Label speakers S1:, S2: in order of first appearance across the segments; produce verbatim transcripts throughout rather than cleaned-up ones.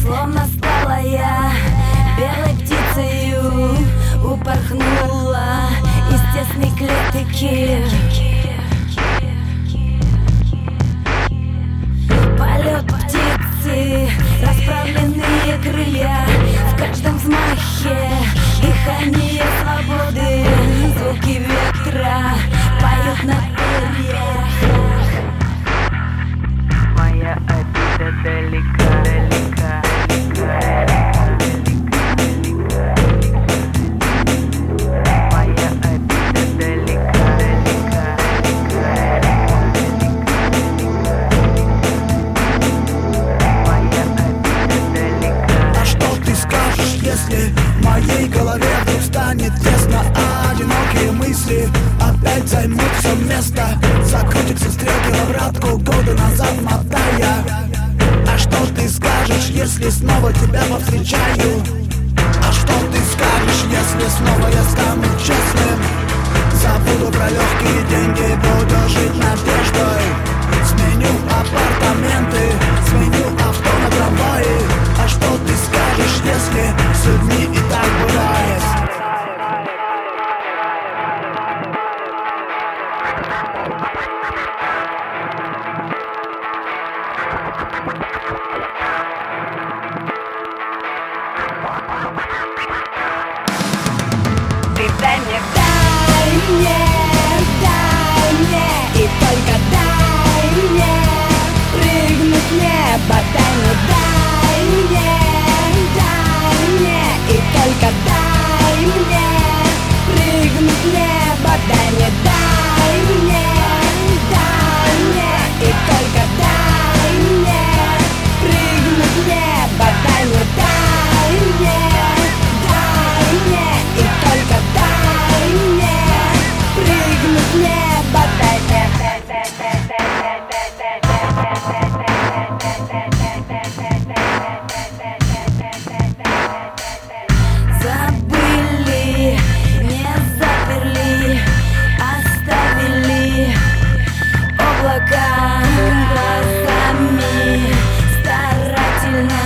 S1: Словно стала я белой птицею, упорхнула из тесной клетки. Полет птицы, расправленные крылья, в каждом взмахе дыхание свободы. Звуки ветра поют на перьях.
S2: Моя обида далека, далека, моя обида далека, далека, моя обида далека.
S3: А что ты скажешь, если в моей голове вдруг станет тесно, а одинокие мысли опять займут все место? Закрутятся стрелки в обратку, года назад мотая. А что ты скажешь, если снова тебя повстречаю? А что ты скажешь, если снова я стану честным? Забуду про легкие деньги, буду жить надеждой. Сменю апартаменты, сменю авто на трамваи. А что ты скажешь, если с людьми и так бывает?
S1: Ты дай мне, дай мне, дай мне, и только дай мне прыгнуть в небо. Дай мне, дай мне, дай мне, и только дай мне прыгнуть в небо. Дай мне, дай мне, дай мне, и только дай мне прыгнуть в небо. Дай мне, дай мне, дай мне, и только дай мне прыгнуть в небо. Дай мне, забыли, не заперли, оставили облака глазами старательно.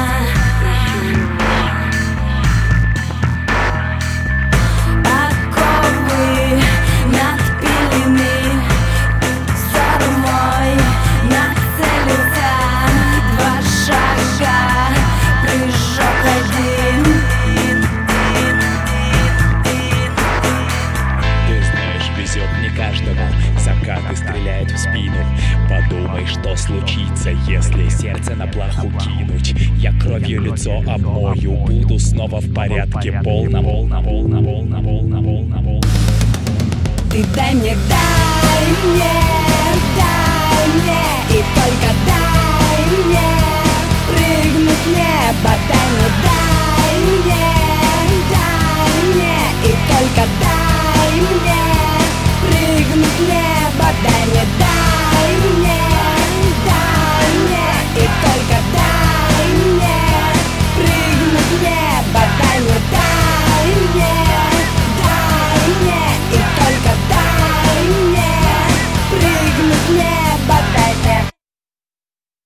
S1: Оковы надпилены, взор мой нацелился. Два шага, прыжок один.
S4: Ты знаешь, везет не каждому, закаты стреляют в спину. Подумай, что случится, если сердце на плаху кинуть. Я кровью лицо обмою, буду снова в порядке полном.
S1: Ты дай мне, дай